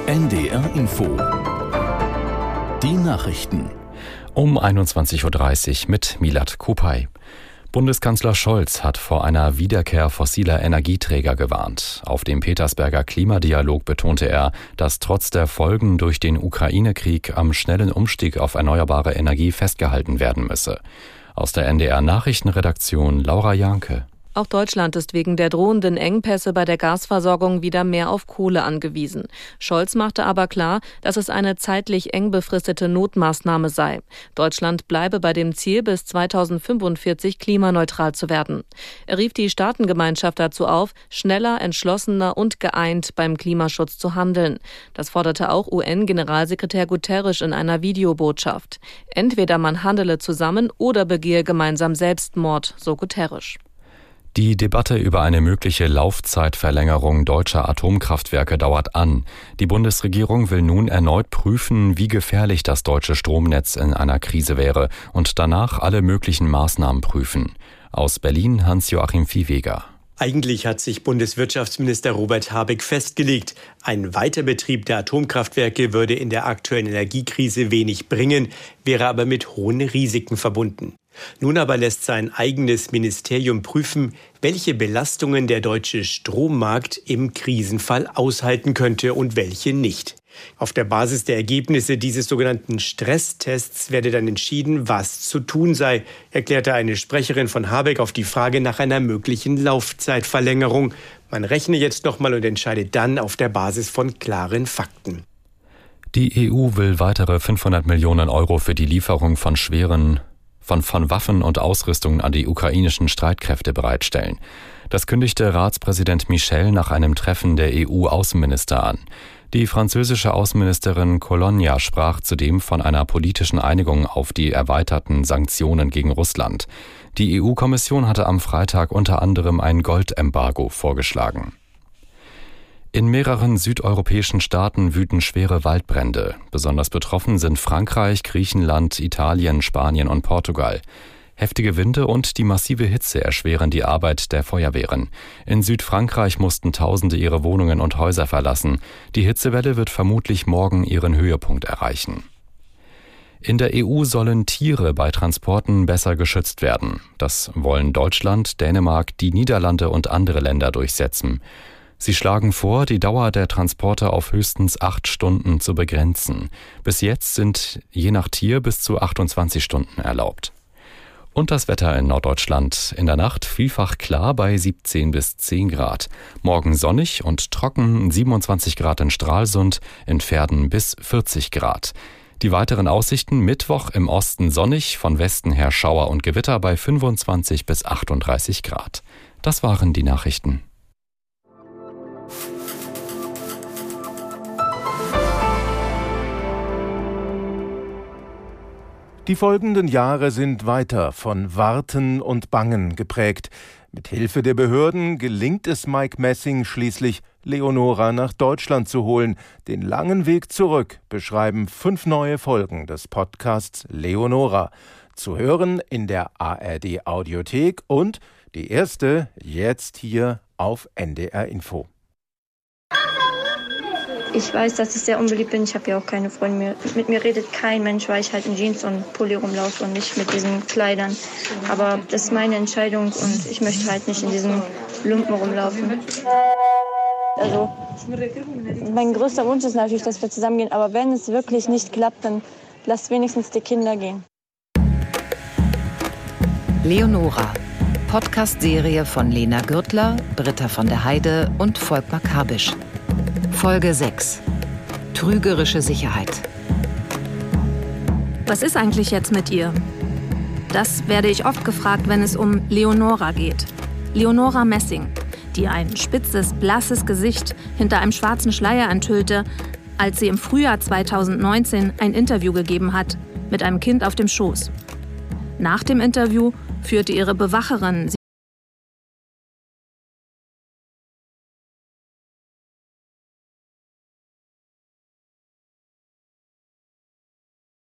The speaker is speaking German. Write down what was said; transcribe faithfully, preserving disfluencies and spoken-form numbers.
N D R Info. Die Nachrichten. Um einundzwanzig Uhr dreißig mit Milad Kupay. Bundeskanzler Scholz hat vor einer Wiederkehr fossiler Energieträger gewarnt. Auf dem Petersberger Klimadialog betonte er, dass trotz der Folgen durch den Ukraine-Krieg am schnellen Umstieg auf erneuerbare Energie festgehalten werden müsse. Aus der N D R-Nachrichtenredaktion Laura Janke. Auch Deutschland ist wegen der drohenden Engpässe bei der Gasversorgung wieder mehr auf Kohle angewiesen. Scholz machte aber klar, dass es eine zeitlich eng befristete Notmaßnahme sei. Deutschland bleibe bei dem Ziel, bis zweitausendfünfundvierzig klimaneutral zu werden. Er rief die Staatengemeinschaft dazu auf, schneller, entschlossener und geeint beim Klimaschutz zu handeln. Das forderte auch U N-Generalsekretär Guterres in einer Videobotschaft. Entweder man handele zusammen oder begehe gemeinsam Selbstmord, so Guterres. Die Debatte über eine mögliche Laufzeitverlängerung deutscher Atomkraftwerke dauert an. Die Bundesregierung will nun erneut prüfen, wie gefährlich das deutsche Stromnetz in einer Krise wäre und danach alle möglichen Maßnahmen prüfen. Aus Berlin Hans-Joachim Viehweger. Eigentlich hat sich Bundeswirtschaftsminister Robert Habeck festgelegt, ein Weiterbetrieb der Atomkraftwerke würde in der aktuellen Energiekrise wenig bringen, wäre aber mit hohen Risiken verbunden. Nun aber lässt sein eigenes Ministerium prüfen, welche Belastungen der deutsche Strommarkt im Krisenfall aushalten könnte und welche nicht. Auf der Basis der Ergebnisse dieses sogenannten Stresstests werde dann entschieden, was zu tun sei, erklärte eine Sprecherin von Habeck auf die Frage nach einer möglichen Laufzeitverlängerung. Man rechne jetzt nochmal und entscheide dann auf der Basis von klaren Fakten. Die E U will weitere fünfhundert Millionen Euro für die Lieferung von schweren Von, von Waffen und Ausrüstung an die ukrainischen Streitkräfte bereitstellen. Das kündigte Ratspräsident Michel nach einem Treffen der E U-Außenminister an. Die französische Außenministerin Colonna sprach zudem von einer politischen Einigung auf die erweiterten Sanktionen gegen Russland. Die E U-Kommission hatte am Freitag unter anderem ein Goldembargo vorgeschlagen. In mehreren südeuropäischen Staaten wüten schwere Waldbrände. Besonders betroffen sind Frankreich, Griechenland, Italien, Spanien und Portugal. Heftige Winde und die massive Hitze erschweren die Arbeit der Feuerwehren. In Südfrankreich mussten Tausende ihre Wohnungen und Häuser verlassen. Die Hitzewelle wird vermutlich morgen ihren Höhepunkt erreichen. In der E U sollen Tiere bei Transporten besser geschützt werden. Das wollen Deutschland, Dänemark, die Niederlande und andere Länder durchsetzen. Sie schlagen vor, die Dauer der Transporte auf höchstens acht Stunden zu begrenzen. Bis jetzt sind je nach Tier bis zu achtundzwanzig Stunden erlaubt. Und das Wetter in Norddeutschland. In der Nacht vielfach klar bei siebzehn bis zehn Grad. Morgen sonnig und trocken, siebenundzwanzig Grad in Stralsund, in Verden bis vierzig Grad. Die weiteren Aussichten: Mittwoch im Osten sonnig, von Westen her Schauer und Gewitter bei fünfundzwanzig bis achtunddreißig Grad. Das waren die Nachrichten. Die folgenden Jahre sind weiter von Warten und Bangen geprägt. Mit Hilfe der Behörden gelingt es Mike Messing schließlich, Leonora nach Deutschland zu holen. Den langen Weg zurück beschreiben fünf neue Folgen des Podcasts Leonora. Zu hören in der A R D Audiothek und die erste jetzt hier auf N D R Info. Ich weiß, dass ich sehr unbeliebt bin. Ich habe ja auch keine Freunde mehr. Mit mir redet kein Mensch, weil ich halt in Jeans und Pulli rumlaufe und nicht mit diesen Kleidern. Aber das ist meine Entscheidung und ich möchte halt nicht in diesen Lumpen rumlaufen. Also, mein größter Wunsch ist natürlich, dass wir zusammengehen. Aber wenn es wirklich nicht klappt, dann lasst wenigstens die Kinder gehen. Leonora. Podcast-Serie von Lena Gürtler, Britta von der Heide und Volkmar Kabisch. Folge sechs. Trügerische Sicherheit. Was ist eigentlich jetzt mit ihr? Das werde ich oft gefragt, wenn es um Leonora geht. Leonora Messing, die ein spitzes, blasses Gesicht hinter einem schwarzen Schleier enthüllte, als sie im Frühjahr zweitausendneunzehn ein Interview gegeben hat mit einem Kind auf dem Schoß. Nach dem Interview führte ihre Bewacherin